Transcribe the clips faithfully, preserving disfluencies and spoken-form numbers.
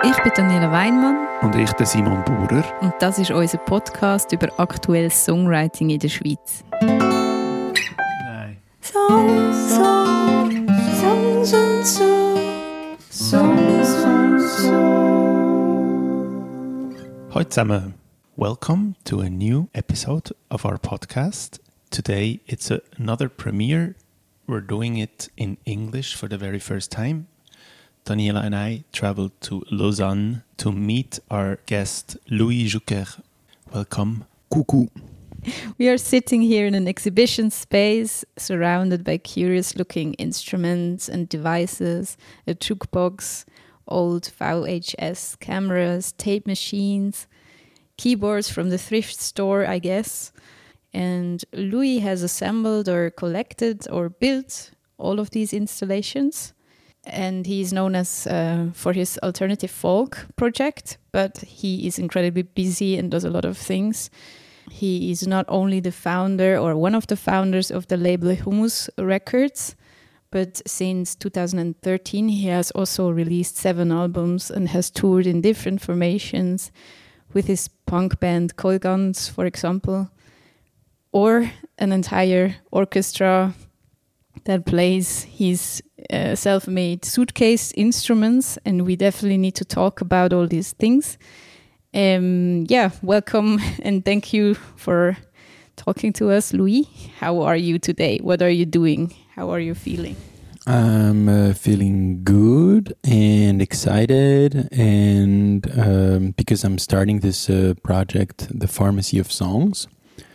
Ich bin Daniela Weinmann. Und ich, der Simon Bauer. Und das ist unser Podcast über aktuelles Songwriting in der Schweiz. Nein. Songs, Songs, Songs und so. Songs und so. Hallo zusammen. Welcome to a new episode of our podcast. Today it's a, another premiere. We're doing it in English for the very first time. Daniela and I traveled to Lausanne to meet our guest Louis Jucker. Welcome. Coucou. We are sitting here in an exhibition space surrounded by curious-looking instruments and devices, a jukebox, old V H S cameras, tape machines, keyboards from the thrift store, I guess. And Louis has assembled or collected or built all of these installations. And he is known as uh, for his alternative folk project, but he is incredibly busy and does a lot of things. He is not only the founder or one of the founders of the label Hummus Records, but since two thousand thirteen he has also released seven albums and has toured in different formations with his punk band Kolgans, for example, or an entire orchestra that plays his uh, self-made suitcase instruments, and we definitely need to talk about all these things. Um, yeah, welcome and thank you for talking to us, Louis. How are you today? What are you doing? How are you feeling? I'm uh, feeling good and excited, and um, because I'm starting this uh, project, the Pharmacy of Songs.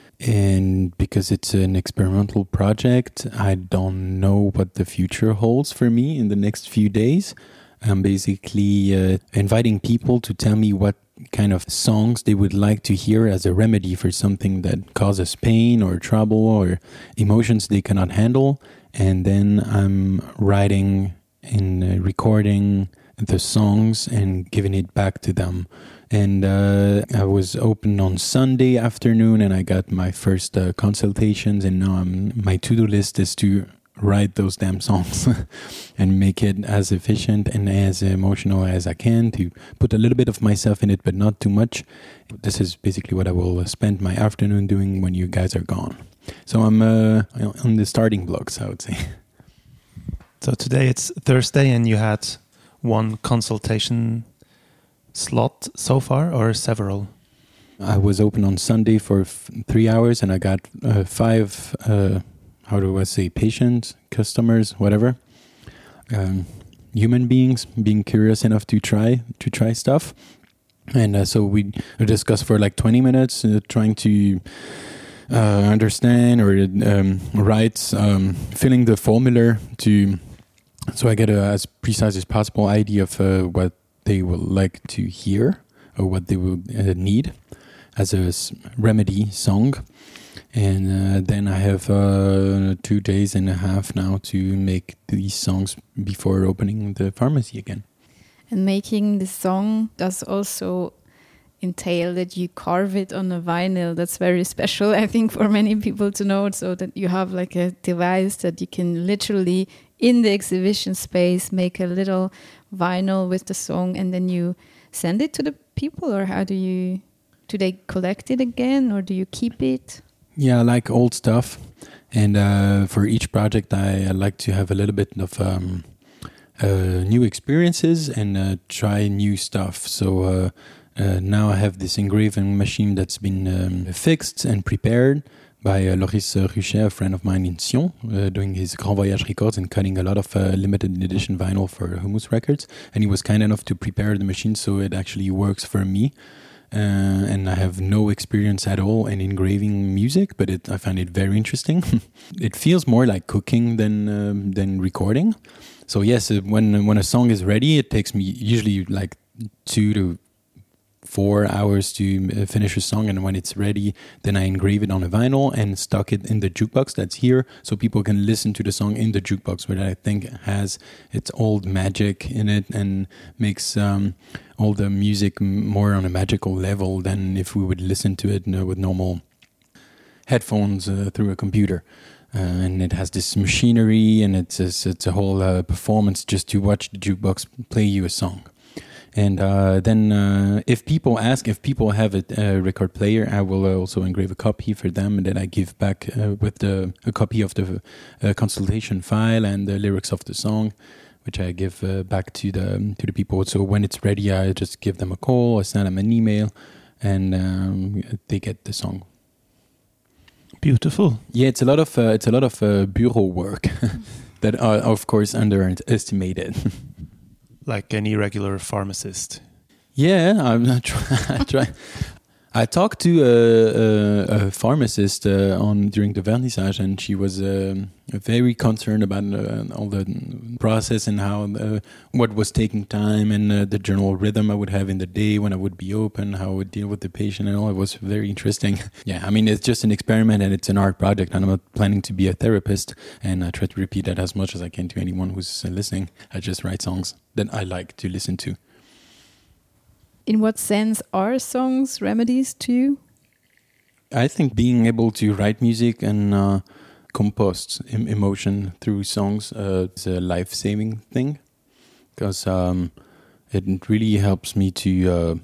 And because it's an experimental project, I don't know what the future holds for me in the next few days. I'm basically uh, inviting people to tell me what kind of songs they would like to hear as a remedy for something that causes pain or trouble or emotions they cannot handle. And then I'm writing and uh, recording the songs and giving it back to them. And uh, I was open on Sunday afternoon, and I got my first uh, consultations. And now I'm, my to-do list is to write those damn songs and make it as efficient and as emotional as I can, to put a little bit of myself in it, but not too much. This is basically what I will spend my afternoon doing when you guys are gone. So I'm uh, on the starting blocks, I would say. So today it's Thursday, and you had one consultation slot so far, or several? I was open on Sunday for f- three hours, and I got uh, five, uh, how do I say, patients, customers, whatever, um, human beings being curious enough to try to try stuff. And uh, so we discussed for like twenty minutes, uh, trying to uh, understand or um, write, um, filling the formula to, so I get a as precise as possible idea of uh, what they would like to hear or what they would uh, need as a s- remedy song. And uh, then I have uh, two days and a half now to make these songs before opening the pharmacy again. And making the song does also entail that you carve it on a vinyl. That's very special, I think, for many people to know, so that you have like a device that you can literally, in the exhibition space, make a little vinyl with the song, and then you send it to the people, or how do you, do they collect it again, or do you keep it? Yeah, I like old stuff. And uh, for each project, I, I like to have a little bit of um, uh, new experiences and uh, try new stuff. So uh, uh, now I have this engraving machine that's been um, fixed and prepared by uh, Loris Ruchet, a friend of mine in Sion, uh, doing his Grand Voyage Records and cutting a lot of uh, limited edition vinyl for Hummus Records. And he was kind enough to prepare the machine so it actually works for me. Uh, and I have no experience at all in engraving music, but it, I find it very interesting. It feels more like cooking than um, than recording. So yes, uh, when when a song is ready, it takes me usually like two to four hours to uh, finish a song, and when it's ready, then I engrave it on a vinyl and stock it in the jukebox that's here, so people can listen to the song in the jukebox, which I think has its old magic in it and makes um, all the music more on a magical level than if we would listen to it, you know, with normal headphones uh, through a computer. Uh, and it has this machinery, and it's a, it's a whole uh, performance just to watch the jukebox play you a song. And uh, then uh, if people ask, if people have a, a record player, I will also engrave a copy for them, and then I give back uh, with the, a copy of the uh, consultation file and the lyrics of the song, which I give uh, back to the to the people. So when it's ready, I just give them a call, I send them an email, and um, they get the song. Beautiful. Yeah, it's a lot of uh, it's a lot of uh, bureau work that are of course underestimated. Like any regular pharmacist. Yeah, I'm not trying. Try. I talked to a, a, a pharmacist uh, on during the vernissage, and she was um, very concerned about uh, all the process and how uh, what was taking time, and uh, the general rhythm I would have in the day when I would be open, how I would deal with the patient, and all. It was very interesting. Yeah, I mean, it's just an experiment and it's an art project, and I'm not planning to be a therapist. And I try to repeat that as much as I can to anyone who's uh, listening. I just write songs that I like to listen to. In what sense are songs remedies to you? I think being able to write music and uh, compost em- emotion through songs uh, is a life-saving thing, because um, it really helps me to uh,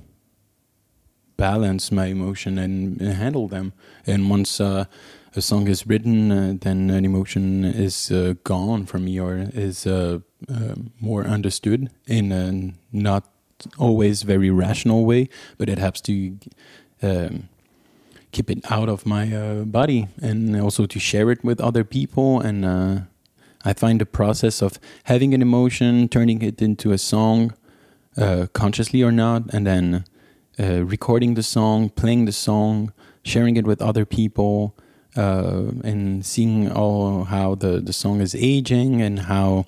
balance my emotion and, and handle them. And once uh, a song is written, uh, then an emotion is uh, gone from me, or is uh, uh, more understood in a not always very rational way, but it helps to um, keep it out of my uh, body, and also to share it with other people. And uh, I find the process of having an emotion, turning it into a song, uh, consciously or not, and then uh, recording the song, playing the song, sharing it with other people, uh, and seeing all how the, the song is aging, and how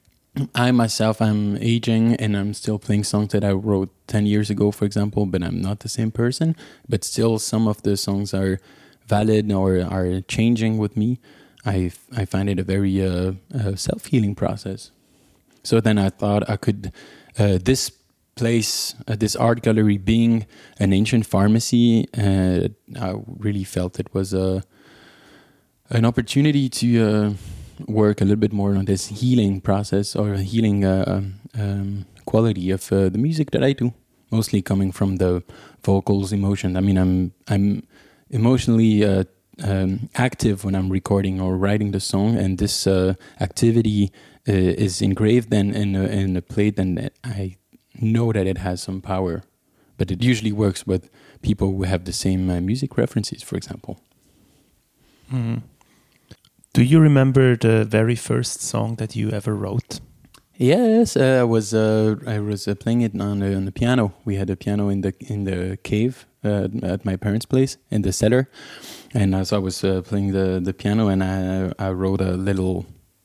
I myself, I'm aging, and I'm still playing songs that I wrote ten years ago, for example, but I'm not the same person. But still, some of the songs are valid or are changing with me. I, I find it a very uh, uh, self-healing process. So then I thought I could, uh, this place, uh, this art gallery being an ancient pharmacy, uh, I really felt it was a, an opportunity to Uh, work a little bit more on this healing process, or healing uh, um, quality of uh, the music that I do, mostly coming from the vocals, emotion. I mean, I'm I'm emotionally uh, um, active when I'm recording or writing the song, and this uh, activity uh, is engraved then in a, in a plate, and I know that it has some power. But it usually works with people who have the same uh, music references, for example. Mm-hmm. Do you remember the very first song that you ever wrote? Yes, uh, I was uh, I was uh, playing it on the, on the piano. We had a piano in the in the cave uh, at my parents' place in the cellar, and uh, so I was uh, playing the, the piano, and I I wrote a little,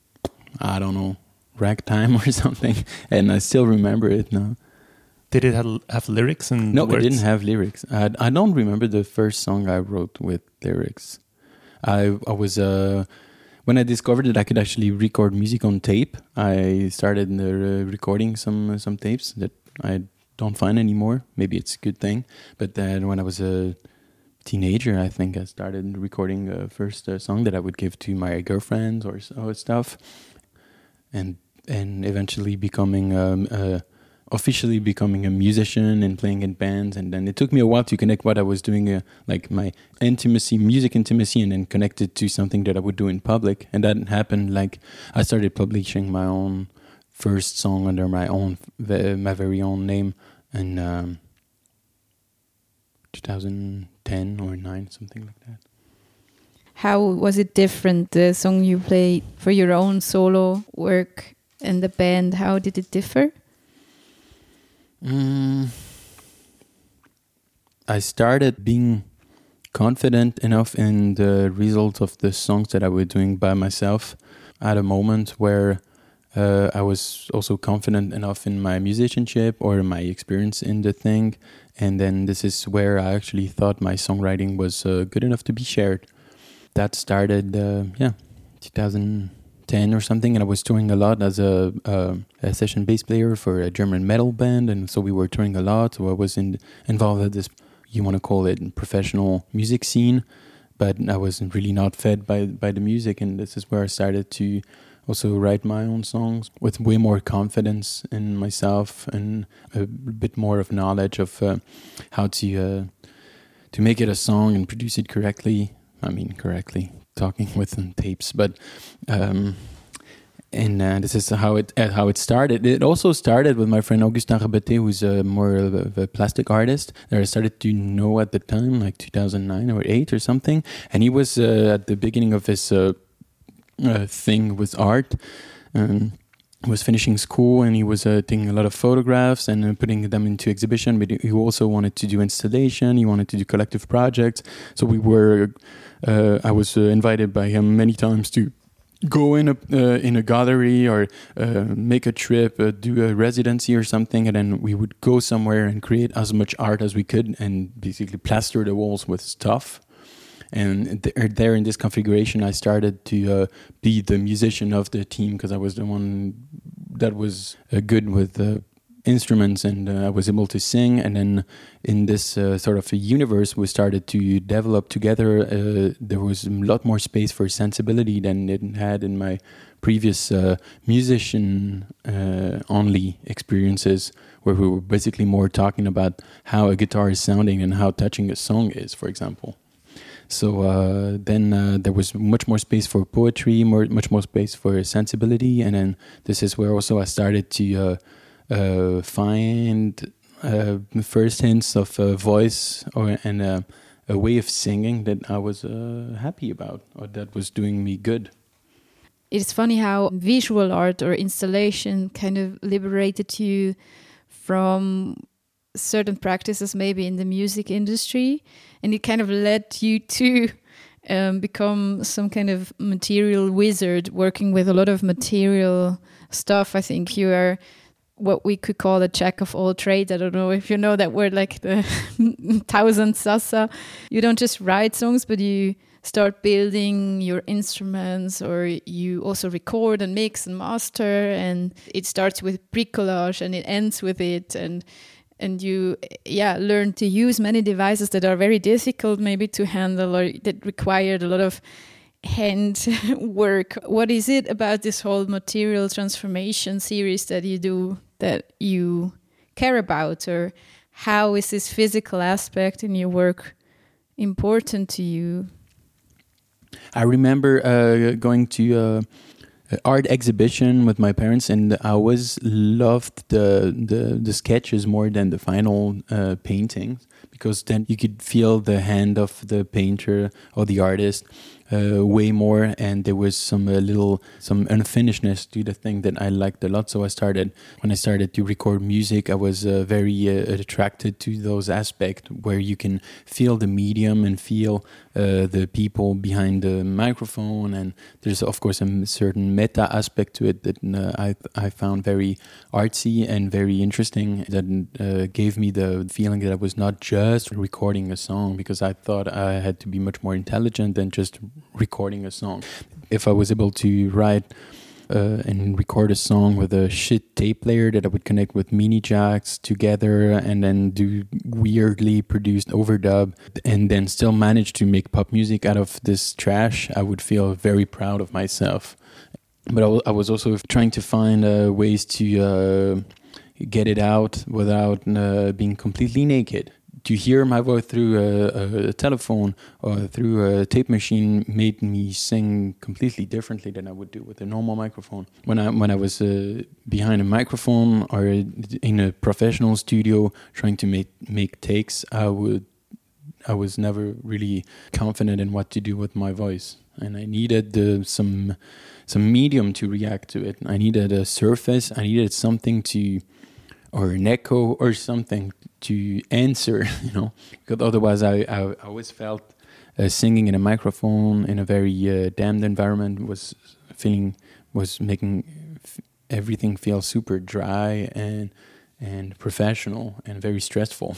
I don't know, ragtime or something, and I still remember it now. Did it have, have lyrics and no, words? It didn't have lyrics. I I don't remember the first song I wrote with lyrics. I I was uh. When I discovered that I could actually record music on tape, I started uh, recording some uh, some tapes that I don't find anymore. Maybe it's a good thing. But then when I was a teenager, I think I started recording the first uh, song that I would give to my girlfriends or, or stuff, and and eventually becoming um, uh, officially becoming a musician and playing in bands. And then it took me a while to connect what I was doing, uh, like my intimacy, music intimacy, and then connect it to something that I would do in public. And that happened, like, I started publishing my own first song under my own, my very own name in um, twenty ten or nine, something like that. How was it different, the song you played for your own solo work and the band? How did it differ? Mm, I started being confident enough in the results of the songs that I was doing by myself at a moment where uh, I was also confident enough in my musicianship or my experience in the thing. And then this is where I actually thought my songwriting was uh, good enough to be shared. That started, uh, yeah, two thousand ten or something, and I was touring a lot as a, a, a session bass player for a German metal band, and so we were touring a lot. So I was in, involved in this, you want to call it, professional music scene, but I was really not fed by by the music, and this is where I started to also write my own songs with way more confidence in myself and a bit more of knowledge of uh, how to uh, to make it a song and produce it correctly. I mean, correctly, talking with tapes, but um, and uh, this is how it uh, how it started. It also started with my friend Augustin Rabeté, who's uh, more of a plastic artist that I started to know at the time, like two thousand nine or eight or something. And he was uh, at the beginning of his uh, uh, thing with art. Um, he was finishing school and he was uh, taking a lot of photographs and uh, putting them into exhibition. But he also wanted to do installation. He wanted to do collective projects. So we were, uh, I was uh, invited by him many times to go in a uh, in a gallery or uh, make a trip, uh, do a residency or something, and then we would go somewhere and create as much art as we could and basically plaster the walls with stuff. And th- there in this configuration, I started to uh, be the musician of the team because I was the one that was uh, good with uh, instruments, and uh, I was able to sing. And then in this uh, sort of a universe we started to develop together, uh, there was a lot more space for sensibility than it had in my previous uh, musician uh, only experiences, where we were basically more talking about how a guitar is sounding and how touching a song is, for example. So uh, then uh, there was much more space for poetry, more much more space for sensibility, and then this is where also I started to uh, Uh, find uh, the first hints of a voice or and a, a way of singing that I was uh, happy about, or that was doing me good. It's funny how visual art or installation kind of liberated you from certain practices maybe in the music industry, and it kind of led you to um, become some kind of material wizard, working with a lot of material stuff. I think you are what we could call a jack of all trades. I don't know if you know that word, like the thousand sasa. You don't just write songs, but you start building your instruments, or you also record and mix and master, and it starts with bricolage and it ends with it, and and you yeah learn to use many devices that are very difficult maybe to handle, or that required a lot of hand work. What is it about this whole material transformation series that you do that you care about, or how is this physical aspect in your work important to you? I remember uh, going to uh, an art exhibition with my parents, and I always loved the the, the sketches more than the final uh, paintings, because then you could feel the hand of the painter or the artist uh, way more, and there was some uh, little some unfinishedness to the thing that I liked a lot. So I started when I started to record music, I was uh, very uh, attracted to those aspects where you can feel the medium and feel uh, the people behind the microphone, and there's of course a certain meta aspect to it that uh, I I found very artsy and very interesting, that uh, gave me the feeling that I was not just recording a song, because I thought I had to be much more intelligent than just recording a song. If I was able to write uh, and record a song with a shit tape player that I would connect with mini jacks together and then do weirdly produced overdub, and then still manage to make pop music out of this trash, I would feel very proud of myself. But I, w- I was also trying to find uh, ways to uh, get it out without uh, being completely naked. To hear my voice through a, a telephone or through a tape machine made me sing completely differently than I would do with a normal microphone. When I when I was uh, behind a microphone or in a professional studio trying to make make takes, I would I was never really confident in what to do with my voice, and I needed uh, some some medium to react to it. I needed a surface. I needed something to, or an echo or something to answer, you know, because otherwise I, I always felt uh, singing in a microphone in a very uh, damned environment was feeling, was making f- everything feel super dry and and professional and very stressful.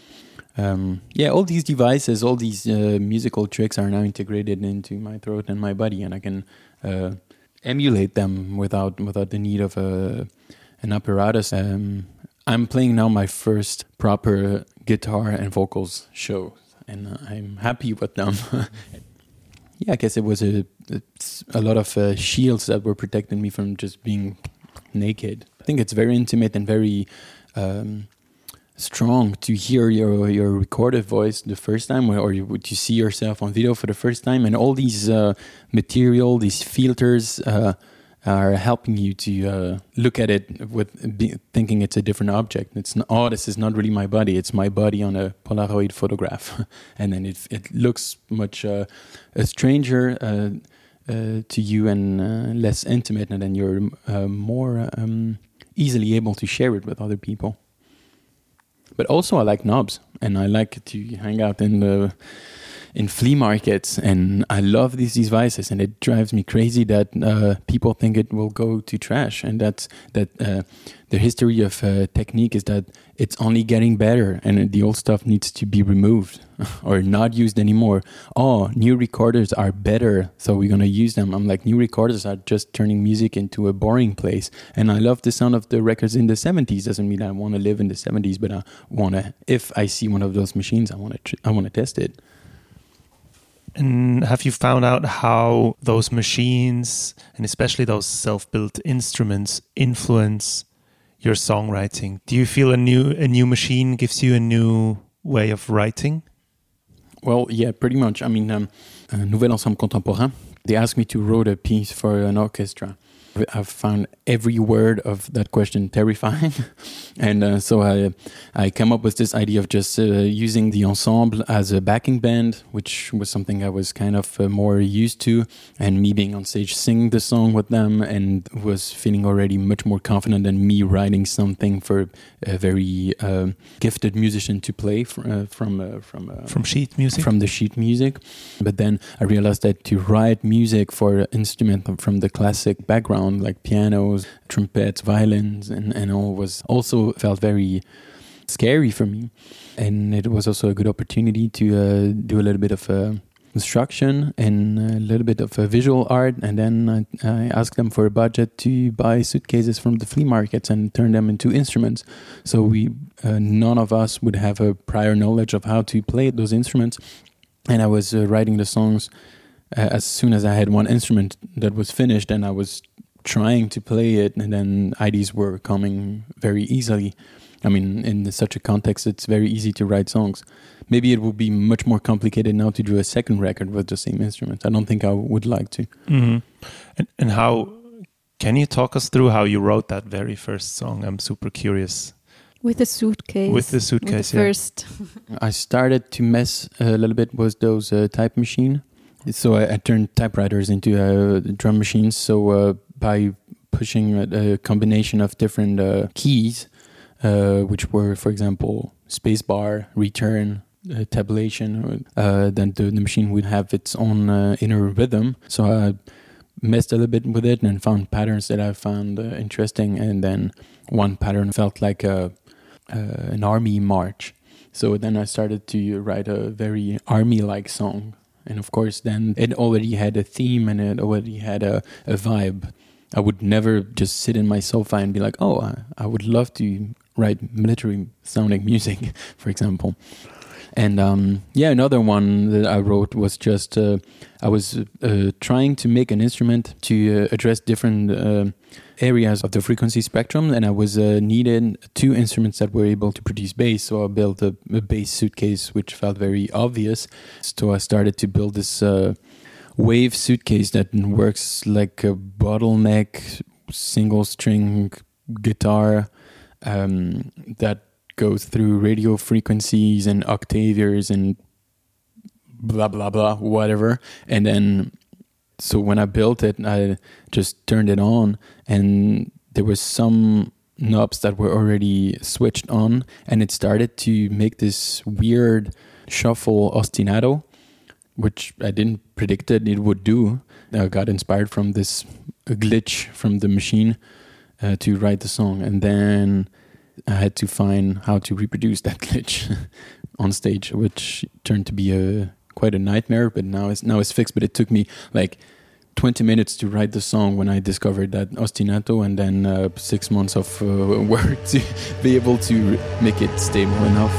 um, yeah, all these devices, all these uh, musical tricks are now integrated into my throat and my body, and I can uh, emulate them without without the need of a an apparatus. Um, I'm playing now my first proper guitar and vocals show, and uh, I'm happy with them. yeah, I guess it was a a lot of uh, shields that were protecting me from just being naked. I think it's very intimate and very um, strong to hear your your recorded voice the first time, or, or you, to see yourself on video for the first time, and all these uh, material, these filters uh, are helping you to uh, look at it with be, thinking it's a different object. It's not, oh, this is not really my body. It's my body on a Polaroid photograph, and then it it looks much uh, a stranger uh, uh, to you and uh, less intimate, and then you're uh, more um, easily able to share it with other people. But also, I like knobs, and I like to hang out in the in flea markets, and I love these devices, and it drives me crazy that uh, people think it will go to trash, and that's that uh, the history of uh, technique is that it's only getting better, and the old stuff needs to be removed or not used anymore. Oh, new recorders are better, so we're gonna use them. I'm like, new recorders are just turning music into a boring place, and I love the sound of the records in the seventies. Doesn't mean I want to live in the seventies, but I want to. If I see one of those machines, I want to. Tr- I want to test it. And have you found out how those machines, and especially those self-built instruments, influence your songwriting? Do you feel a new a new machine gives you a new way of writing? Well, yeah, pretty much. I mean, um, uh, Nouvel Ensemble Contemporain, they asked me to write a piece for an orchestra. I've found every word of that question terrifying. and uh, so I I came up with this idea of just uh, using the ensemble as a backing band, which was something I was kind of uh, more used to, and me being on stage singing the song with them, and was feeling already much more confident than me writing something for a very uh, gifted musician to play fr- uh, from uh, from uh, from sheet music from the sheet music. But then I realized that to write music for an instrument from the classic background, like pianos, trumpets, violins, and, and all, was also felt very scary for me. And it was also a good opportunity to uh, do a little bit of uh, instruction and a little bit of uh, visual art. And then I, I asked them for a budget to buy suitcases from the flea markets and turn them into instruments. So we, uh, none of us would have a prior knowledge of how to play those instruments. And I was uh, writing the songs uh, as soon as I had one instrument that was finished, and I was trying to play it, and then ideas were coming very easily. I mean, in such a context, it's very easy to write songs. Maybe it would be much more complicated now to do a second record with the same instruments. I don't think I would like to. Mm-hmm. And, and how, can you talk us through how you wrote that very first song? I'm super curious. With the suitcase. With the suitcase, with the yeah. First. I started to mess a little bit with those uh, type machine. So I, I turned typewriters into uh, drum machines. So uh, by pushing a, a combination of different uh, keys, uh, which were, for example, spacebar, return, uh, tabulation, uh, then the, the machine would have its own uh, inner rhythm. So I messed a little bit with it and found patterns that I found uh, interesting. And then one pattern felt like a, uh, an army march. So then I started to write a very army-like song. And of course, then it already had a theme and it already had a, a vibe. I would never just sit in my sofa and be like, oh, I, I would love to write military-sounding music, for example. And um, yeah, another one that I wrote was just, uh, I was uh, trying to make an instrument to uh, address different uh, areas of the frequency spectrum, and I was uh, needed two instruments that were able to produce bass. So I built a, a bass suitcase, which felt very obvious. So I started to build this uh, wave suitcase that works like a bottleneck single string guitar um, that goes through radio frequencies and octaviers and blah, blah, blah, whatever. And then, so when I built it, I just turned it on, and there were some knobs that were already switched on, and it started to make this weird shuffle ostinato, which I didn't predict it, it would do. I got inspired from this glitch from the machine uh, to write the song. And then I had to find how to reproduce that glitch on stage, which turned to be a quite a nightmare. But now it's now it's fixed. But it took me like twenty minutes to write the song when I discovered that ostinato, and then uh, six months of uh, work to be able to make it stable enough.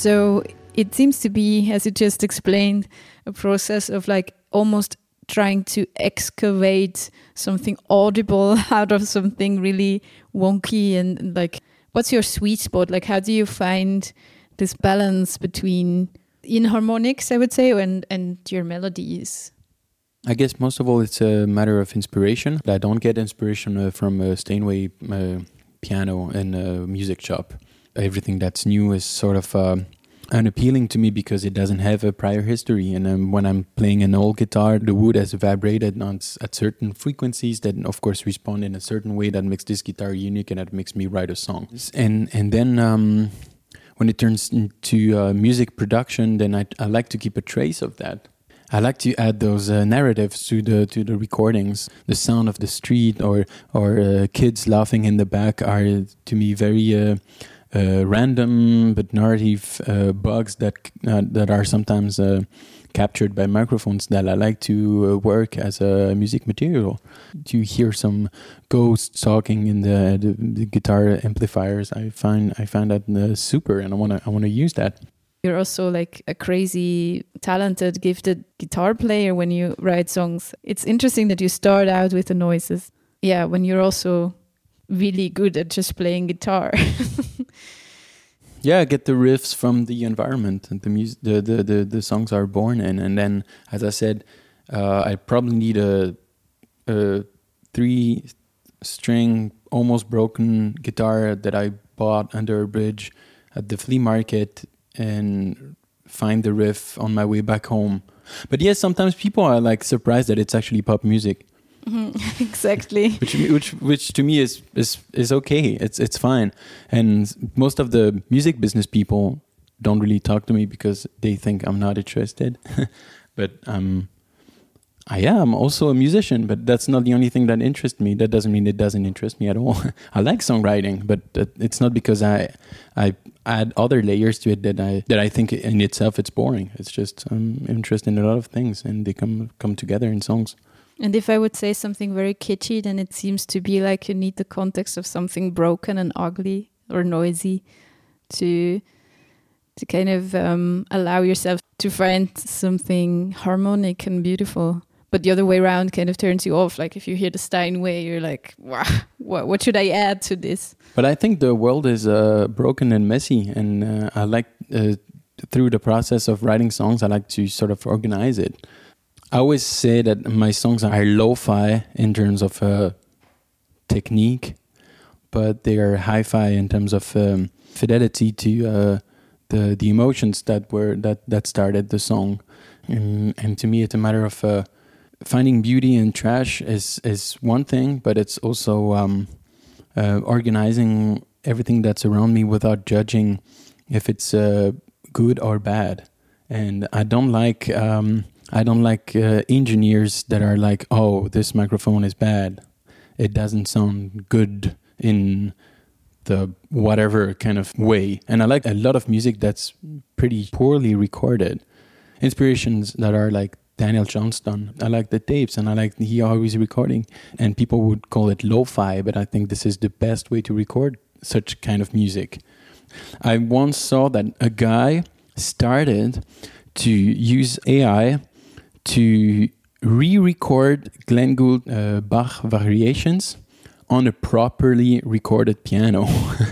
So it seems to be, as you just explained, a process of like almost trying to excavate something audible out of something really wonky. And like, what's your sweet spot? Like, how do you find this balance between inharmonics, I would say, and, and your melodies? I guess most of all, it's a matter of inspiration. I don't get inspiration uh, from a Steinway uh, piano in a music shop. Everything that's new is sort of uh, unappealing to me because it doesn't have a prior history. And um, when I'm playing an old guitar, the wood has vibrated on, at certain frequencies that, of course, respond in a certain way that makes this guitar unique and that makes me write a song. And and then um, when it turns into uh, music production, then I, I like to keep a trace of that. I like to add those uh, narratives to the to the recordings. The sound of the street or or uh, kids laughing in the back are to me very uh, uh, random but narrative uh, bugs that uh, that are sometimes uh, captured by microphones that I like to uh, work as a music material. To hear some ghosts talking in the, the, the guitar amplifiers, I find I find that uh, super, and I wanna I wanna use that. You're also like a crazy, talented, gifted guitar player when you write songs. It's interesting that you start out with the noises. Yeah, when you're also really good at just playing guitar. Yeah, I get the riffs from the environment and the music, the, the, the, the songs are born in. And then, as I said, uh, I probably need a, a three-string, almost broken guitar that I bought under a bridge at the flea market and find the riff on my way back home. But yes, sometimes people are like surprised that it's actually pop music. Mm-hmm. Exactly. which which which to me is is is okay. It's it's fine. And most of the music business people don't really talk to me because they think I'm not interested. But um I am also a musician, but that's not the only thing that interests me. That doesn't mean it doesn't interest me at all. I like songwriting, but it's not because I I add other layers to it that I that I think in itself it's boring. It's just I'm interested in a lot of things, and they come come together in songs. And if I would say something very kitschy, then it seems to be like you need the context of something broken and ugly or noisy to to kind of um, allow yourself to find something harmonic and beautiful. But the other way around kind of turns you off. Like if you hear the Steinway, you're like, wow, what, what should I add to this? But I think the world is uh, broken and messy. And uh, I like, uh, through the process of writing songs, I like to sort of organize it. I always say that my songs are lo-fi in terms of uh, technique, but they are hi-fi in terms of um, fidelity to uh, the the emotions that were that, that started the song. And, and to me, it's a matter of uh, finding beauty in trash is is one thing, but it's also um, uh, organizing everything that's around me without judging if it's uh, good or bad. And I don't like um, I don't like uh, engineers that are like, oh, this microphone is bad. It doesn't sound good in the whatever kind of way. And I like a lot of music that's pretty poorly recorded. Inspirations that are like Daniel Johnston. I like the tapes, and I like he always recording. And people would call it lo-fi, but I think this is the best way to record such kind of music. I once saw that a guy started to use A I to re-record Glenn Gould uh, Bach variations on a properly recorded piano.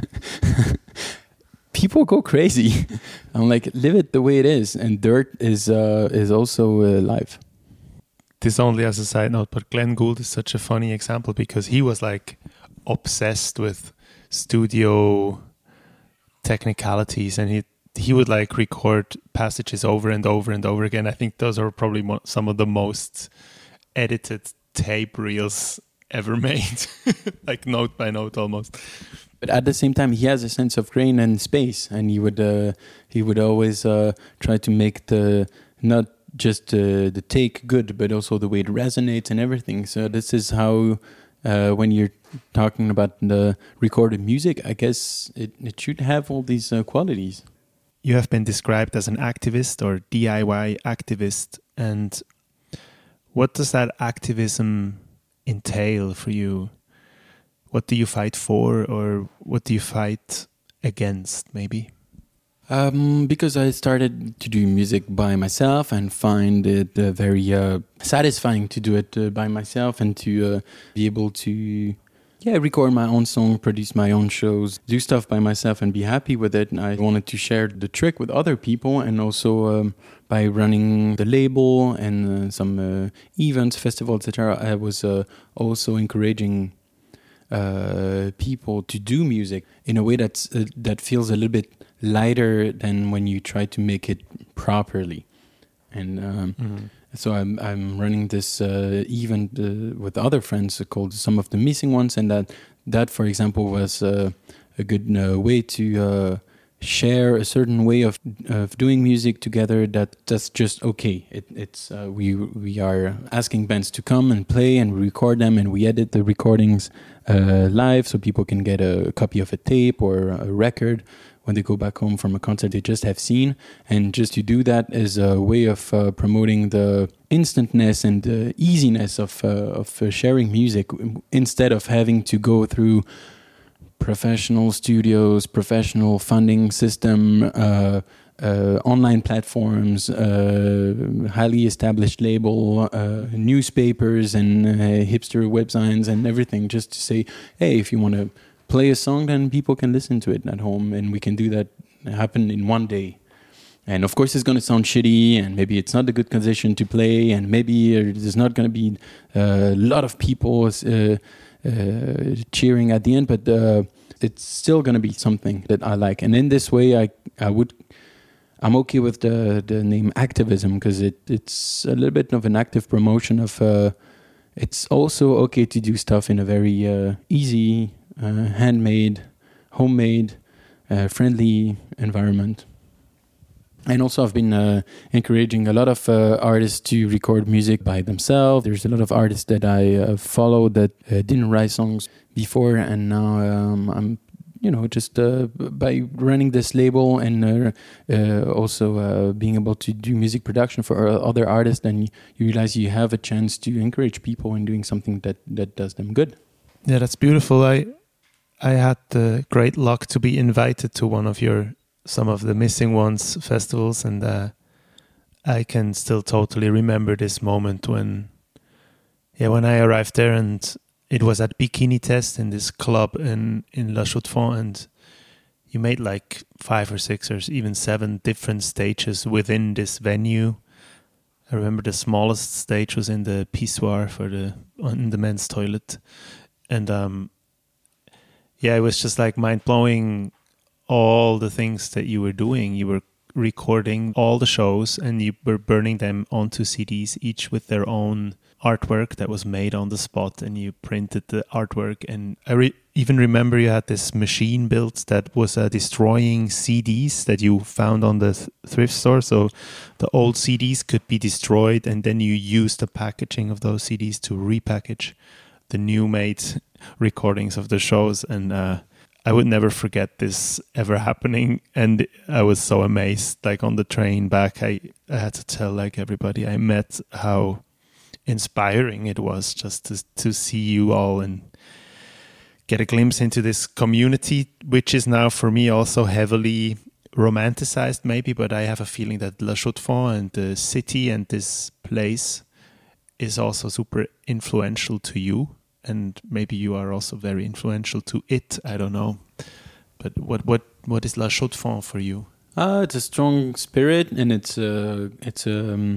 People go crazy. I'm like, live it the way it is. And Dirt is uh, is also uh, live. This only as a side note, but Glenn Gould is such a funny example because he was like obsessed with studio technicalities, and he he would like record passages over and over and over again. I think those are probably mo- some of the most edited tape reels ever made, like note by note almost. But at the same time, he has a sense of grain and space, and he would uh, he would always uh, try to make the not just uh, the take good, but also the way it resonates and everything. So this is how uh, when you're talking about the recorded music, I guess it, it should have all these uh, qualities. You have been described as an activist or D I Y activist, and what does that activism entail for you? What do you fight for, or what do you fight against, maybe? Um, because I started to do music by myself and find it uh, very uh, satisfying to do it uh, by myself and to uh, be able to yeah record my own song, produce my own shows, do stuff by myself and be happy with it. And I wanted to share the trick with other people, and also um, by running the label and uh, some uh, events, festivals, et cetera. I was uh, also encouraging uh, people to do music in a way that's uh, that feels a little bit lighter than when you try to make it properly. And um, mm-hmm. so I'm I'm running this uh, event uh, with other friends called Some of the Missing Ones, and that that for example was uh, a good uh, way to uh, share a certain way of of doing music together. That that's just okay. It, it's uh, we we are asking bands to come and play, and we record them, and we edit the recordings uh, live, so people can get a copy of a tape or a record when they go back home from a concert they just have seen. And just to do that is a way of uh, promoting the instantness and the easiness of uh, of uh, sharing music, instead of having to go through professional studios, professional funding system, uh, uh, online platforms, uh, highly established label, uh, newspapers and uh, hipster websites and everything, just to say, hey, if you want to play a song, then people can listen to it at home, and we can do that happen in one day. And of course it's going to sound shitty, and maybe it's not a good condition to play, and maybe there's not going to be a lot of people uh, uh, cheering at the end, but uh, it's still going to be something that I like. And in this way, I I would I'm okay with the the name activism, because it it's a little bit of an active promotion of. Uh, it's also okay to do stuff in a very uh, easy. Uh, handmade, homemade, uh, friendly environment. And also I've been uh, encouraging a lot of uh, artists to record music by themselves. There's a lot of artists that I uh, follow that uh, didn't write songs before, and now um, I'm, you know, just uh, by running this label and uh, uh, also uh, being able to do music production for other artists, then you realize you have a chance to encourage people in doing something that, that does them good. Yeah, that's beautiful. I I had the great luck to be invited to one of your Some of the Missing Ones festivals, and uh, I can still totally remember this moment when, yeah, when I arrived there, and it was at Bikini Test in this club in in La Chaux-de-Fonds, and you made like five or six or even seven different stages within this venue. I remember the smallest stage was in the pissoir for the in the men's toilet, and um. Yeah, it was just like mind-blowing, all the things that you were doing. You were recording all the shows and you were burning them onto C Ds, each with their own artwork that was made on the spot, and you printed the artwork. And I re- even remember you had this machine built that was uh, destroying C Ds that you found on the th- thrift store. So the old C Ds could be destroyed, and then you used the packaging of those C Ds to repackage the new made recordings of the shows. And uh, I would never forget this ever happening. And I was so amazed, like on the train back, I, I had to tell like everybody I met how inspiring it was just to, to see you all and get a glimpse into this community, which is now for me also heavily romanticized maybe, but I have a feeling that La Chaux-de-Fonds and the city and this place is also super influential to you. And maybe you are also very influential to it. I don't know. But what what, what is La Chaux-de-Fonds for you? Uh, it's a strong spirit, and it's a, it's a, um,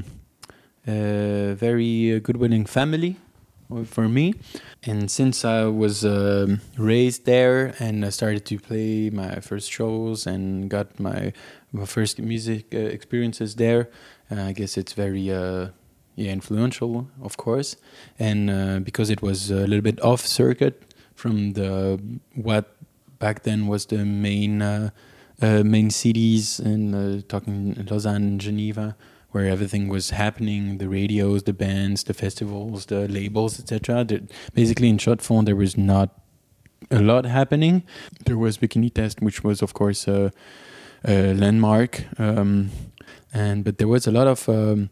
a very good-willing family for me. And since I was um, raised there and I started to play my first shows and got my, my first music uh, experiences there, uh, I guess it's very... Uh, Yeah, influential, of course, and uh, because it was a little bit off circuit from the what back then was the main uh, uh, main cities, and uh, talking Lausanne and Geneva, where everything was happening, the radios, the bands, the festivals, the labels, et cetera. Basically, in Chaux-de-Fonds, there was not a lot happening. There was Bikini Test, which was, of course, a, a landmark, um, and but there was a lot of um,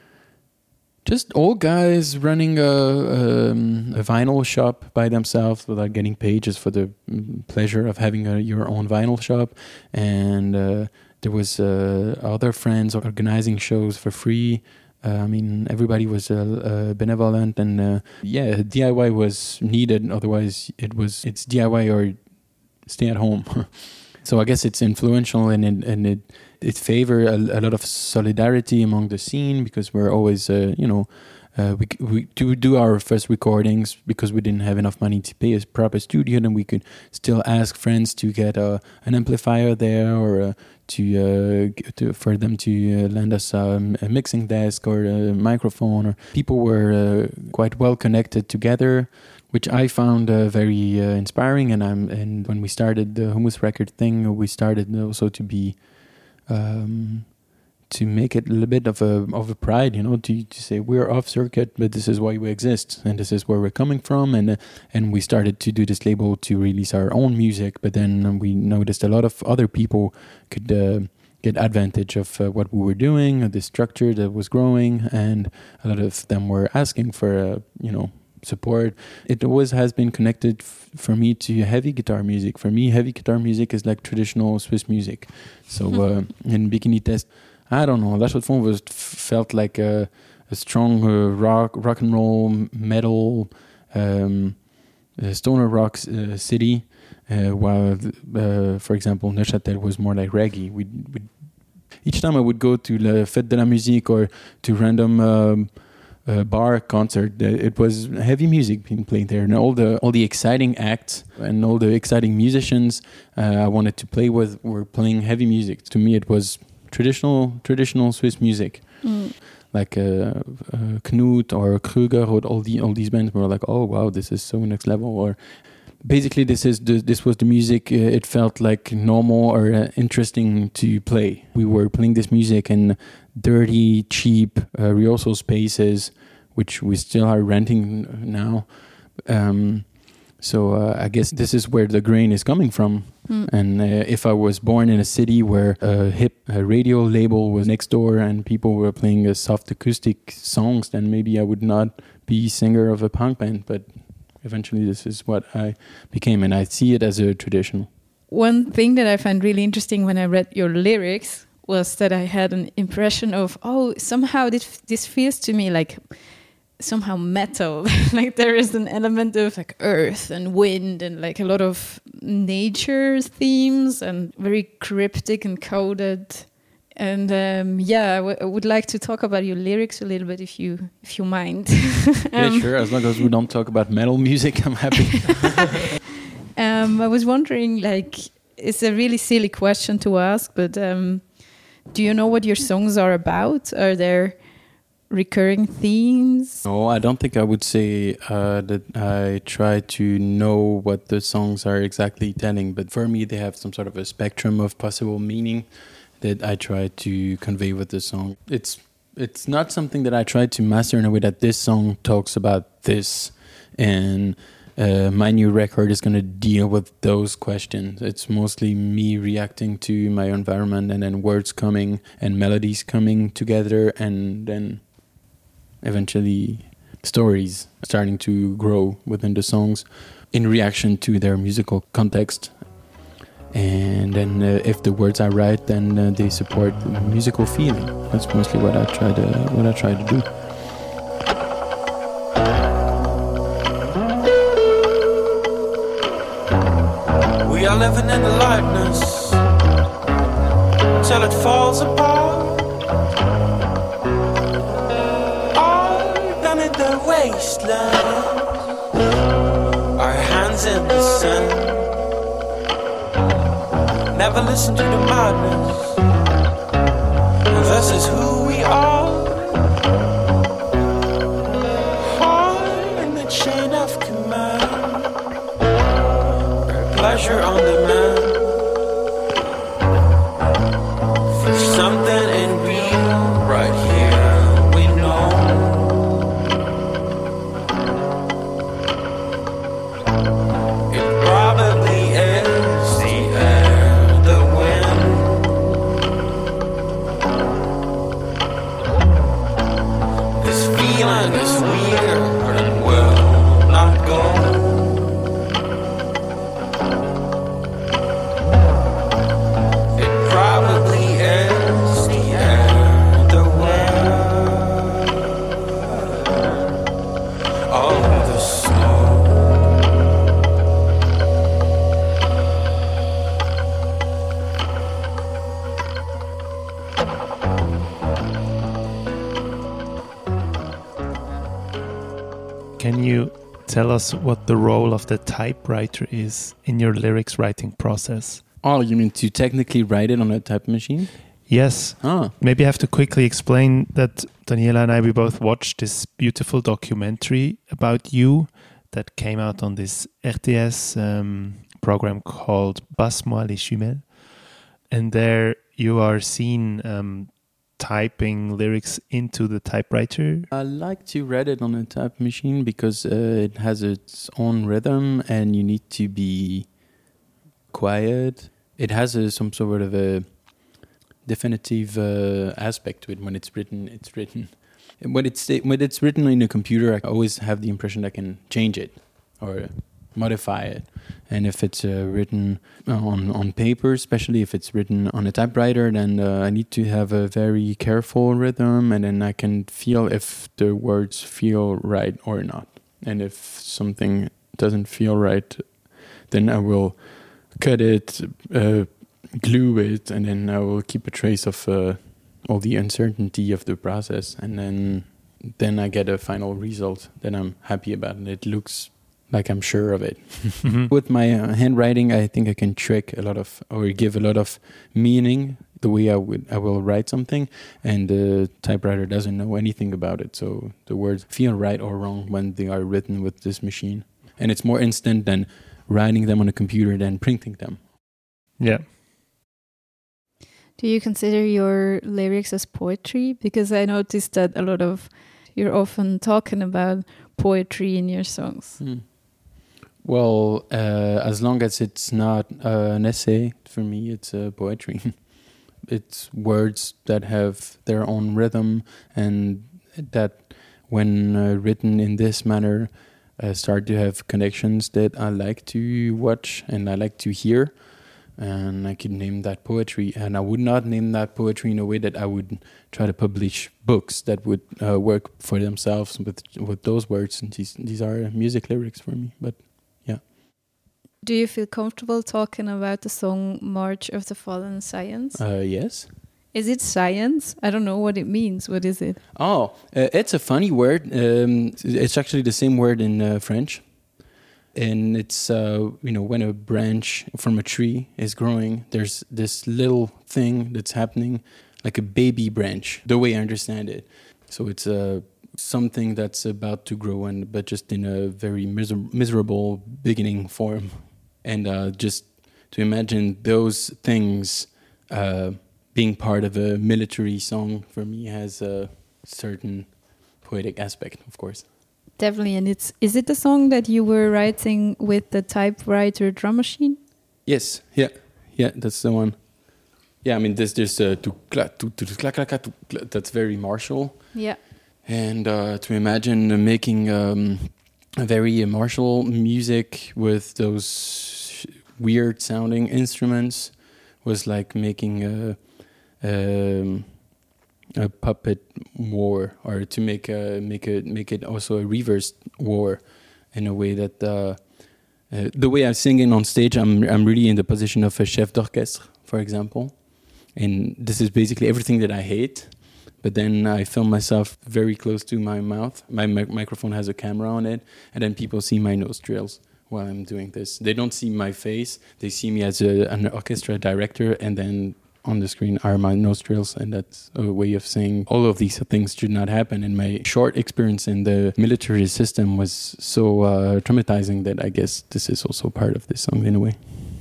just old guys running a, um, a vinyl shop by themselves without getting paid, just for the pleasure of having a, your own vinyl shop, and uh, there was uh, other friends organizing shows for free. Uh, I mean, everybody was uh, uh, benevolent, and uh, yeah, D I Y was needed. Otherwise, it was it's D I Y or stay at home. So I guess it's influential, and it and it it favor a, a lot of solidarity among the scene, because we're always uh, you know. Uh, we we do do our first recordings because we didn't have enough money to pay a proper studio, and we could still ask friends to get uh, an amplifier there, or uh, to uh, to for them to uh, lend us um, a mixing desk or a microphone. Or people were uh, quite well connected together, which I found uh, very uh, inspiring. And I'm and when we started the Hummus record thing, we started also to be. Um, to make it a little bit of a of a pride, you know, to, to say we're off circuit, but this is why we exist, and this is where we're coming from, and uh, and we started to do this label to release our own music, but then we noticed a lot of other people could uh, get advantage of uh, what we were doing, uh, the structure that was growing, and a lot of them were asking for, uh, you know, support. It always has been connected f- for me to heavy guitar music. For me, heavy guitar music is like traditional Swiss music. So uh, in Bikini Test, I don't know. La Chaux de Fonds was felt like a, a strong uh, rock, rock and roll, metal, um, uh, stoner rock uh, city, uh, while, uh, for example, Neuchâtel was more like reggae. We each time I would go to La Fête de la Musique or to random um, uh, bar concert, uh, it was heavy music being played there, and all the all the exciting acts and all the exciting musicians uh, I wanted to play with were playing heavy music. To me, it was traditional traditional Swiss music, mm. like uh, uh, Knut or Krüger, or all the all these bands were like, oh wow, this is so next level. Or basically, this is the, this was the music. Uh, it felt like normal or uh, interesting to play. We were playing this music in dirty, cheap uh, rehearsal spaces, which we still are renting now. Um, So uh, I guess this is where the grain is coming from. Mm. And uh, if I was born in a city where a hip a radio label was next door and people were playing uh, soft acoustic songs, then maybe I would not be singer of a punk band. But eventually this is what I became, and I see it as a traditional. One thing that I find really interesting when I read your lyrics was that I had an impression of, oh, somehow this, this feels to me like somehow metal. Like there is an element of like earth and wind and like a lot of nature themes and very cryptic and coded. And um, yeah, I, w- I would like to talk about your lyrics a little bit, if you if you mind. um, yeah, sure. As long as we don't talk about metal music, I'm happy. um, I was wondering, like, it's a really silly question to ask, but um, do you know what your songs are about? Are there recurring themes? No, I don't think I would say uh, that I try to know what the songs are exactly telling, but for me they have some sort of a spectrum of possible meaning that I try to convey with the song. It's it's not something that I try to master in a way that this song talks about this and uh, my new record is going to deal with those questions. It's mostly me reacting to my environment, and then words coming and melodies coming together, and then eventually stories starting to grow within the songs in reaction to their musical context. And then uh, if the words are right, then uh, they support the musical feeling. That's mostly what I try to what I try to do. We are living in the likeness till it falls apart. The wasteland, our hands in the sand. Never listen to the madness. This is who we are. Heart in the chain of command. Our pleasure on demand. For something in real right here we know. It probably Can you tell us what the role of the typewriter is in your lyrics writing process? Oh, you mean to technically write it on a type machine? Yes. Ah. Maybe I have to quickly explain that Daniela and I, we both watched this beautiful documentary about you that came out on this R T S um, program called Passe-moi les jumelles. And there you are seen um, typing lyrics into the typewriter. I like to write it on a type machine because uh, it has its own rhythm and you need to be quiet. It has a, some sort of a definitive uh, aspect to it. When it's written, it's written. And when it's when it's written in a computer, I always have the impression I can change it or modify it. And if it's uh, written on on paper, especially if it's written on a typewriter, then uh, I need to have a very careful rhythm, and then I can feel if the words feel right or not. And if something doesn't feel right, then I will cut it, uh, glue it, and then I will keep a trace of uh, all the uncertainty of the process, and then then I get a final result that I'm happy about, and it looks like I'm sure of it. Mm-hmm. With my uh, handwriting, I think I can trick a lot of, or give a lot of meaning the way I would I will write something, and the typewriter doesn't know anything about it, so the words feel right or wrong when they are written with this machine, and it's more instant than writing them on a computer than printing them. Yeah. Do you consider your lyrics as poetry? Because I noticed that a lot of, you're often talking about poetry in your songs. Hmm. Well, uh, as long as it's not uh, an essay, for me it's uh, poetry. It's words that have their own rhythm and that when uh, written in this manner uh, start to have connections that I like to watch and I like to hear. And I could name that poetry. And I would not name that poetry in a way that I would try to publish books that would uh, work for themselves with with those words. And these, these are music lyrics for me. But yeah. Do you feel comfortable talking about the song March of the Fallen Science? Uh, yes. Is it science? I don't know what it means. What is it? Oh, uh, it's a funny word. Um, it's actually the same word in uh, French. And it's, uh, you know, when a branch from a tree is growing, there's this little thing that's happening, like a baby branch, the way I understand it. So it's uh, something that's about to grow, and but just in a very miser- miserable beginning form. And uh, just to imagine those things uh, being part of a military song for me has a certain poetic aspect, of course. Definitely, and it's is it the song that you were writing with the typewriter drum machine? Yes, yeah, yeah, that's the one. Yeah, I mean, there's there's uh, to clack to to clack clack clack. That's very martial. Yeah, and uh, to imagine uh, making um, a very uh, martial music with those weird sounding instruments was like making a. Um, a puppet war, or to make a make it make it also a reverse war, in a way that uh, uh, the way I'm singing on stage, I'm I'm really in the position of a chef d'orchestre, for example, and this is basically everything that I hate. But then I film myself very close to my mouth. My mi- microphone has a camera on it, and then people see my nostrils while I'm doing this. They don't see my face; they see me as a, an orchestra director, and then on the screen are my nostrils, and that's a way of saying all of these things should not happen. And my short experience in the military system was so uh, traumatizing that I guess this is also part of this song in a way.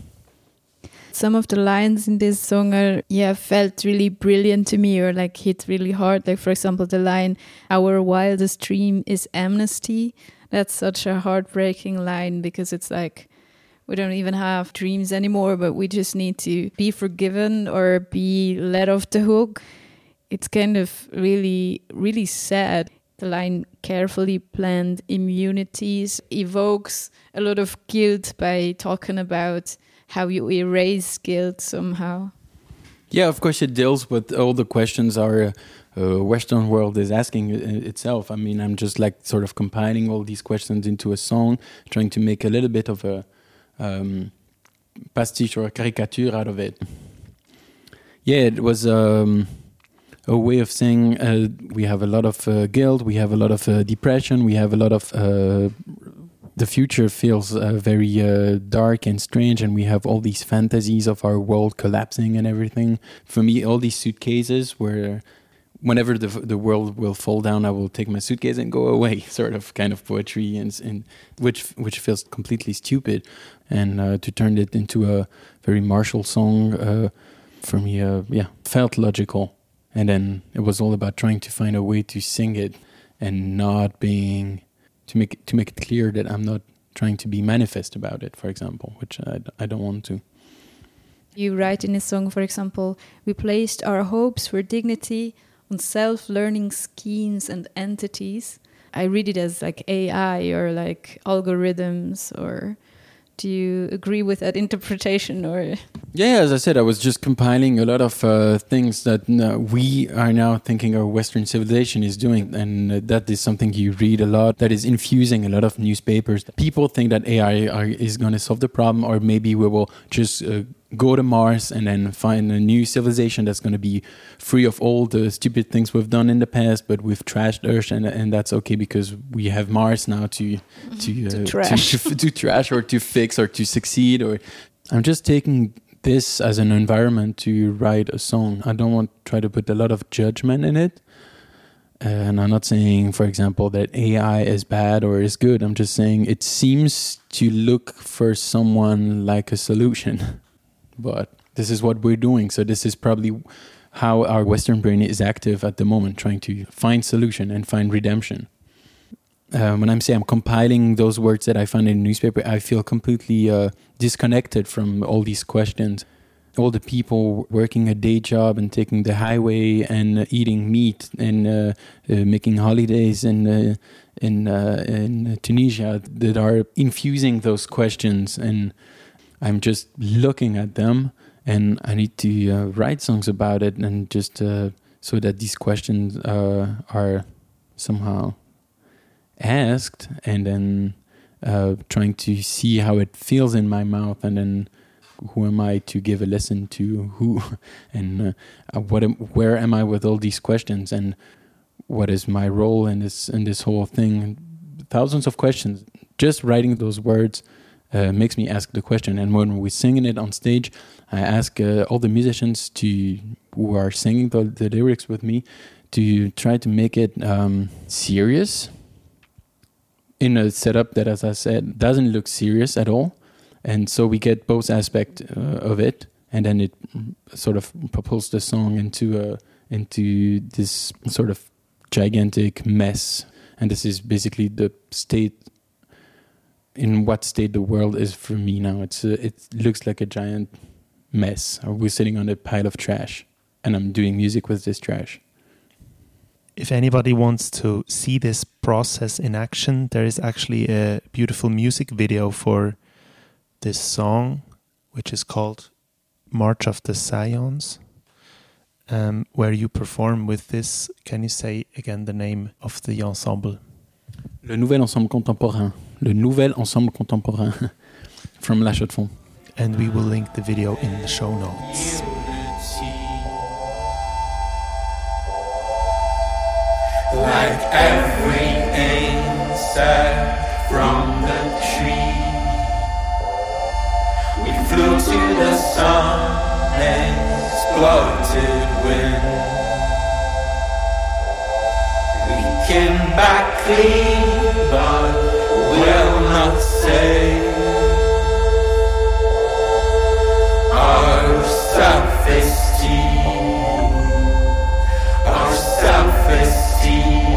Some of the lines in this song are, yeah, felt really brilliant to me, or like hit really hard. Like, for example, the line, "Our wildest dream is amnesty." That's such a heartbreaking line, because it's like, we don't even have dreams anymore, but we just need to be forgiven or be let off the hook. It's kind of really, really sad. The line, "carefully planned immunities," evokes a lot of guilt by talking about how you erase guilt somehow. Yeah, of course it deals with all the questions our uh, Western world is asking itself. I mean, I'm just like sort of compiling all these questions into a song, trying to make a little bit of a Um, pastiche or a caricature out of it. Yeah, it was um, a way of saying uh, we have a lot of uh, guilt, we have a lot of uh, depression, we have a lot of uh, the future feels uh, very uh, dark and strange, and we have all these fantasies of our world collapsing and everything. For me, all these suitcases where whenever the the world will fall down, I will take my suitcase and go away, sort of kind of poetry, and, and which which feels completely stupid. And uh, to turn it into a very martial song, uh, for me, uh, yeah, felt logical. And then it was all about trying to find a way to sing it and not being, to make, to make it clear that I'm not trying to be manifest about it, for example, which I, I don't want to. You write in a song, for example, we placed our hopes for dignity on self-learning schemes and entities. I read it as like A I or like algorithms, or do you agree with that interpretation? Or yeah, as I said, I was just compiling a lot of uh, things that uh, we are now thinking our Western civilization is doing, and uh, that is something you read a lot, that is infusing a lot of newspapers. People think that A I are, is going to solve the problem, or maybe we will just uh, go to Mars and then find a new civilization that's going to be free of all the stupid things we've done in the past, but we've trashed Earth, and and that's okay because we have Mars now to to, uh, to trash, to, to, to trash or to fix or to succeed. Or I'm just taking this as an environment to write a song. I don't want to try to put a lot of judgment in it. Uh, and I'm not saying, for example, that A I is bad or is good. I'm just saying it seems to look for someone like a solution. But this is what we're doing. So this is probably how our Western brain is active at the moment, trying to find solution and find redemption. Uh, when I'm saying I'm compiling those words that I find in the newspaper, I feel completely uh, disconnected from all these questions. All the people working a day job and taking the highway and uh, eating meat and uh, uh, making holidays in uh, in uh, in Tunisia that are infusing those questions, and I'm just looking at them, and I need to uh, write songs about it, and just uh, so that these questions uh, are somehow asked, and then uh, trying to see how it feels in my mouth, and then who am I to give a listen to who, and uh, what am, where am I with all these questions, and what is my role in this in this whole thing? Thousands of questions. Just writing those words Uh, makes me ask the question, and when we're singing it on stage, I ask uh, all the musicians to who are singing the, the lyrics with me to try to make it um, serious in a setup that, as I said, doesn't look serious at all, and so we get both aspects uh, of it, and then it sort of propels the song into a, into this sort of gigantic mess, and this is basically the state. In what state the world is for me now. It's uh, it looks like a giant mess. Or we're sitting on a pile of trash, and I'm doing music with this trash. If anybody wants to see this process in action, there is actually a beautiful music video for this song, which is called March of the Scions, um, where you perform with this. Can you say again the name of the ensemble? Le Nouvel Ensemble Contemporain. Le Nouvel Ensemble Contemporain from La Chaux-de-Fonds. And we will link the video in the show notes. Like every insect from the tree, we flew to the sun and exploded wind. We came back clean, but will not say our self-esteem, our self-esteem.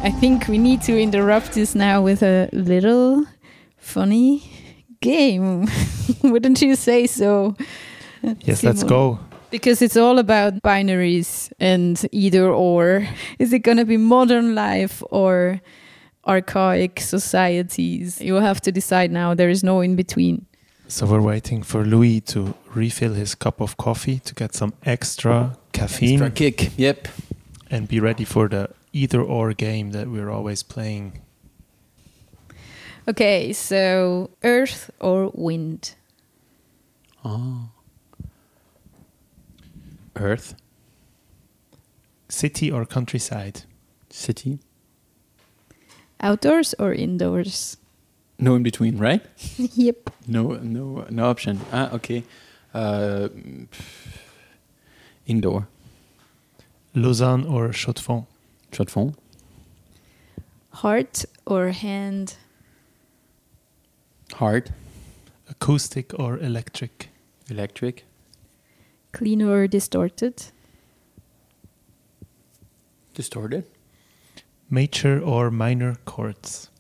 I think we need to interrupt this now with a little funny game. Wouldn't you say so? Yes, let's go. Because it's all about binaries and either or. Is it going to be modern life or archaic societies? You will have to decide now. There is no in between. So we're waiting for Louis to refill his cup of coffee to get some extra caffeine. Extra kick, yep. And be ready for the either or game that we're always playing. Okay, so earth or wind? Oh. Earth. City or countryside? City. Outdoors or indoors? No in between, right? Yep. No, no, no option. Ah, okay. Uh, indoor. Lausanne or Chaux-de-Fonds? Chaux-de-Fonds. Heart or hand? Heart. Acoustic or electric? Electric. Clean or distorted? Distorted. Major or minor chords?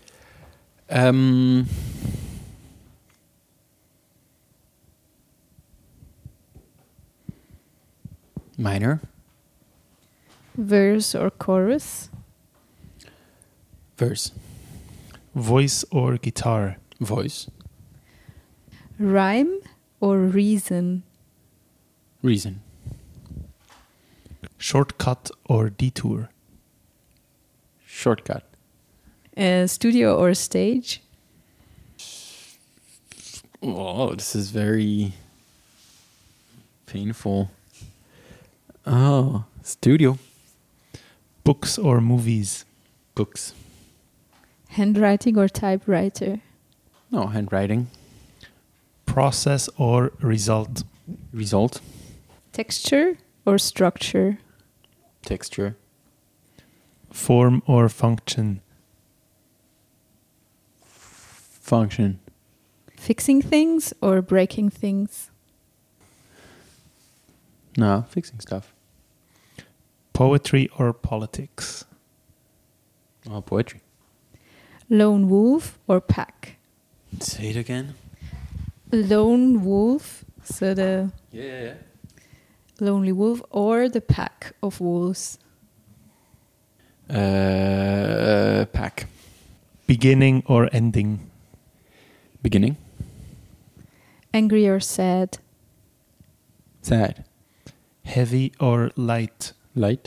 Um, minor. Verse or chorus? Verse. Voice or guitar? Voice. Rhyme or reason? Reason. Shortcut or detour? Shortcut. Uh, studio or stage? Oh, this is very painful. Oh, studio. Books or movies? Books. Handwriting or typewriter? No, handwriting. Process or result? Result. Texture or structure? Texture. Form or function? Function. Fixing things or breaking things? No, fixing stuff. Poetry or politics? Oh, poetry. Lone wolf or pack? Say it again. Lone wolf, so the Yeah, yeah, yeah. lonely wolf, or the pack of wolves? Uh, pack. Beginning or ending? Beginning. Angry or sad? Sad. Heavy or light? Light.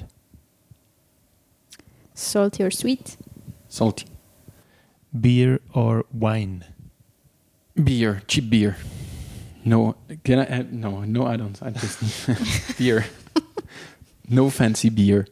Salty or sweet? Salty. Beer or wine? Beer. Cheap beer. No, can I add? No, no add-ons. I just need beer. No fancy beer.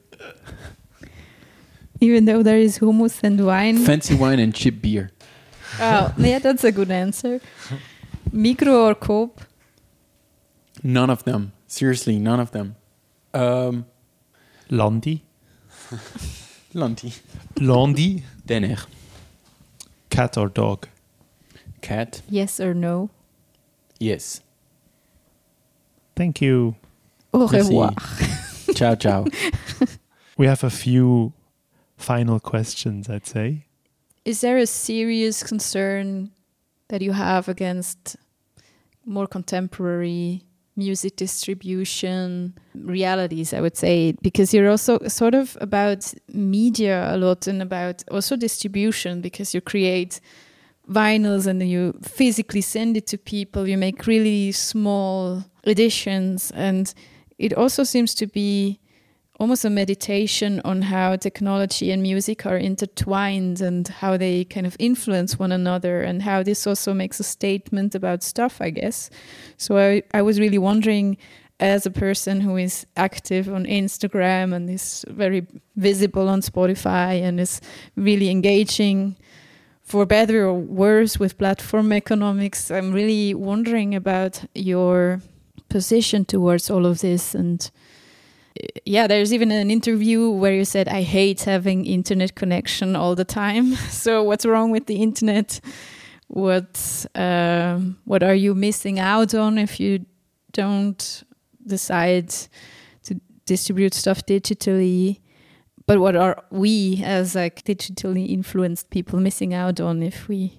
Even though there is hummus and wine? Fancy wine and cheap beer. Oh, yeah, that's a good answer. Micro or Coop? None of them. Seriously, none of them. Um, Landi? Lanti. Landi? Denner. Cat or dog? Cat. Yes or no? Yes. Thank you. Au Merci. revoir. Ciao, ciao. We have a few final questions, I'd say. Is there a serious concern that you have against more contemporary music distribution realities, I would say? Because you're also sort of about media a lot and about also distribution, because you create vinyls and you physically send it to people. You make really small editions, and it also seems to be almost a meditation on how technology and music are intertwined and how they kind of influence one another, and how this also makes a statement about stuff, I guess. So I, I was really wondering, as a person who is active on Instagram and is very visible on Spotify and is really engaging, for better or worse, with platform economics, I'm really wondering about your position towards all of this. And yeah, there's even an interview where you said, I hate having internet connection all the time. So what's wrong with the internet? What, um, what are you missing out on if you don't decide to distribute stuff digitally? But what are we as like digitally influenced people missing out on if we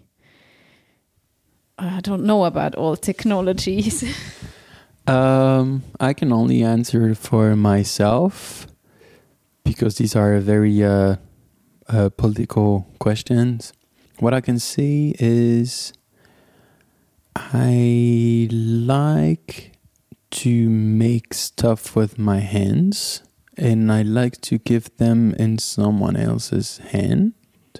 I don't know about all technologies? Um, I can only answer for myself because these are very uh, uh, political questions. What I can say is I like to make stuff with my hands, and I like to give them in someone else's hand.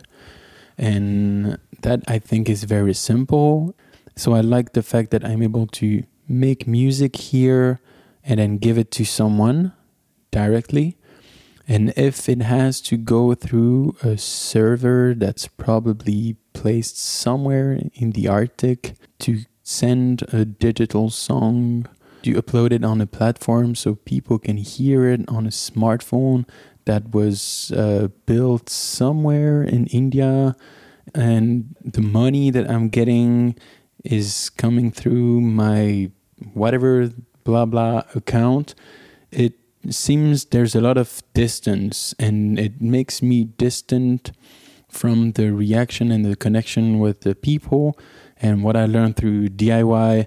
And that I think is very simple. So I like the fact that I'm able to make music here and then give it to someone directly. And if it has to go through a server that's probably placed somewhere in the Arctic to send a digital song, to upload it on a platform so people can hear it on a smartphone that was uh, built somewhere in India, and the money that I'm getting is coming through my whatever blah blah account, it seems there's a lot of distance, and it makes me distant from the reaction and the connection with the people. And what I learned through D I Y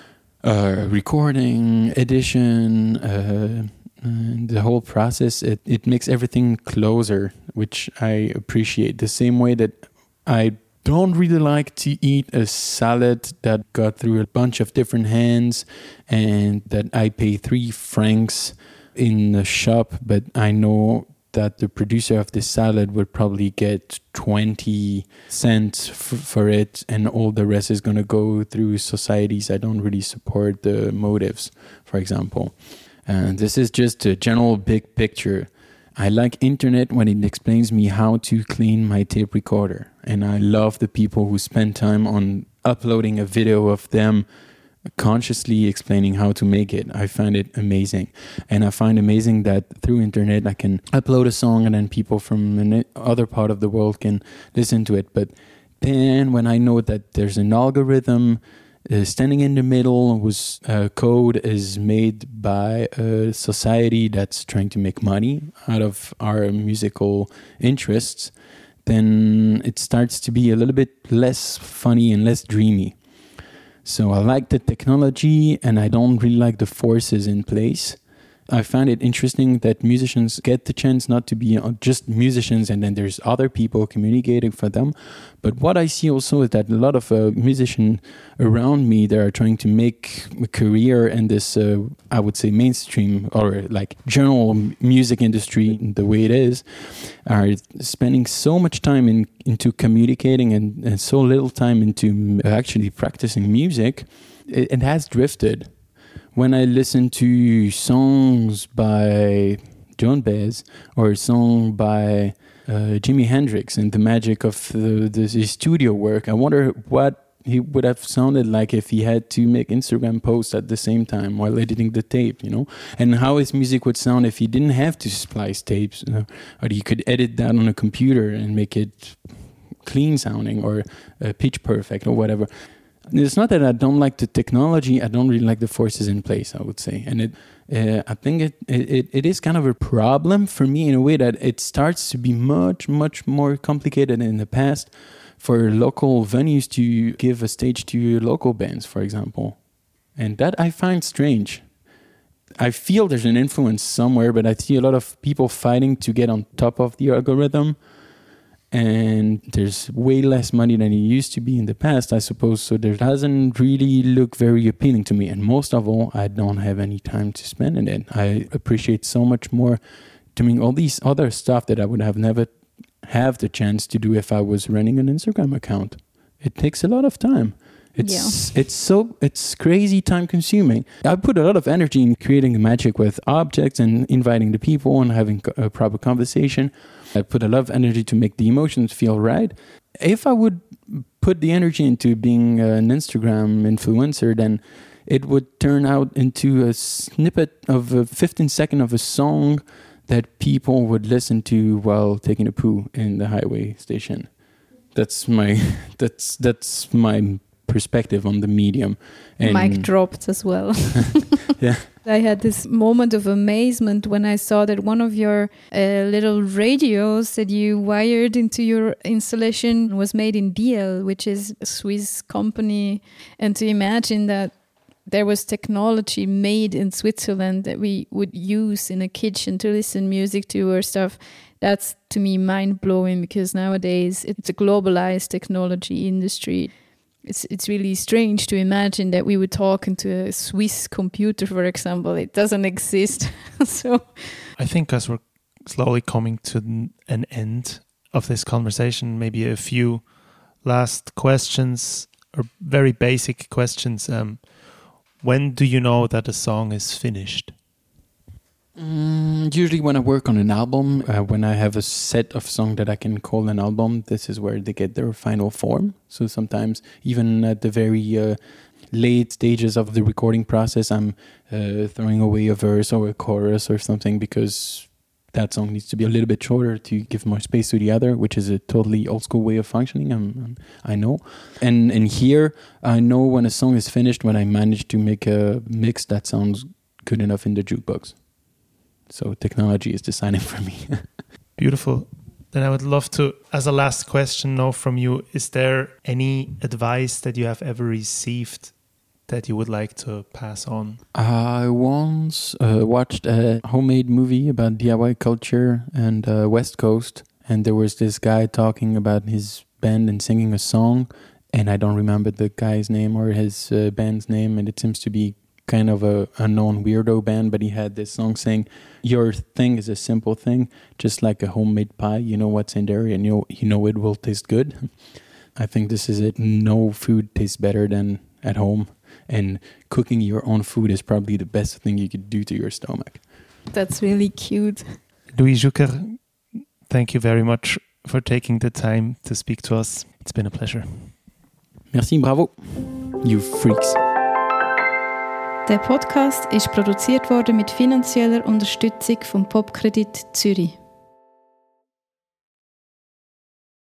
uh, recording, edition, uh, and the whole process, it, it makes everything closer, which I appreciate. The same way that I don't really like to eat a salad that got through a bunch of different hands and that I pay three francs in the shop, but I know that the producer of this salad would probably get twenty cents f- for it, and all the rest is going to go through societies I don't really support the motives, for example. And this is just a general big picture. I like internet when it explains me how to clean my tape recorder. And I love the people who spend time on uploading a video of them consciously explaining how to make it. I find it amazing. And I find amazing that through internet I can upload a song and then people from another part of the world can listen to it. But then when I know that there's an algorithm Uh, standing in the middle, whose uh, code is made by a society that's trying to make money out of our musical interests, then it starts to be a little bit less funny and less dreamy. So I like the technology, and I don't really like the forces in place. I find it interesting that musicians get the chance not to be just musicians and then there's other people communicating for them. But what I see also is that a lot of uh, musicians around me that are trying to make a career in this, uh, I would say, mainstream or like general music industry, the way it is, are spending so much time in, into communicating and, and so little time into actually practicing music. It, it has drifted. When I listen to songs by Joan Baez or a song by uh, Jimi Hendrix and the magic of the, the his studio work, I wonder what he would have sounded like if he had to make Instagram posts at the same time while editing the tape, you know, and how his music would sound if he didn't have to splice tapes, you know, or he could edit that on a computer and make it clean sounding or uh, pitch perfect or whatever. It's not that I don't like the technology. I don't really like the forces in place, I would say. And it, uh, I think it, it it is kind of a problem for me in a way that it starts to be much, much more complicated than in the past for local venues to give a stage to local bands, for example. And that I find strange. I feel there's an influence somewhere, but I see a lot of people fighting to get on top of the algorithm. And there's way less money than it used to be in the past, I suppose. So it doesn't really look very appealing to me. And most of all, I don't have any time to spend in it. I appreciate so much more doing all these other stuff that I would have never have the chance to do if I was running an Instagram account. It takes a lot of time. It's yeah. it's so it's crazy time consuming. I put a lot of energy in creating the magic with objects and inviting the people and having a proper conversation. I put a lot of energy to make the emotions feel right. If I would put the energy into being an Instagram influencer, then it would turn out into a snippet of a fifteen second of a song that people would listen to while taking a poo in the highway station. That's my that's that's my perspective on the medium. And mic dropped as well. Yeah. I had this moment of amazement when I saw that one of your uh, little radios that you wired into your installation was made in Biel, which is a Swiss company. And to imagine that there was technology made in Switzerland that we would use in a kitchen to listen music to or stuff, that's to me mind-blowing, because nowadays it's a globalized technology industry. It's it's really strange to imagine that we would talk into a Swiss computer, for example. It doesn't exist. So I think as we're slowly coming to an end of this conversation, maybe a few last questions or very basic questions. Um, when do you know that a song is finished? Mm, usually when I work on an album, uh, when I have a set of songs that I can call an album, this is where they get their final form. So sometimes even at the very uh, late stages of the recording process, I'm uh, throwing away a verse or a chorus or something because that song needs to be a little bit shorter to give more space to the other, which is a totally old school way of functioning, I'm, I know. And, and here, I know when a song is finished when I manage to make a mix that sounds good enough in the jukebox. So technology is deciding for me. Beautiful. Then I would love to, as a last question, know from you, is there any advice that you have ever received that you would like to pass on? I once uh, watched a homemade movie about D I Y culture and uh, West Coast. And there was this guy talking about his band and singing a song. And I don't remember the guy's name or his uh, band's name. And it seems to be kind of a, a known weirdo band, but he had this song saying, your thing is a simple thing, just like a homemade pie. You know what's in there and you know, you know it will taste good. I think this is it. No food tastes better than at home. And cooking your own food is probably the best thing you could do to your stomach. That's really cute. Louis Jucker, thank you very much for taking the time to speak to us. It's been a pleasure. Merci, bravo. You freaks. Der Podcast ist produziert worden mit finanzieller Unterstützung vom Popkredit Zürich.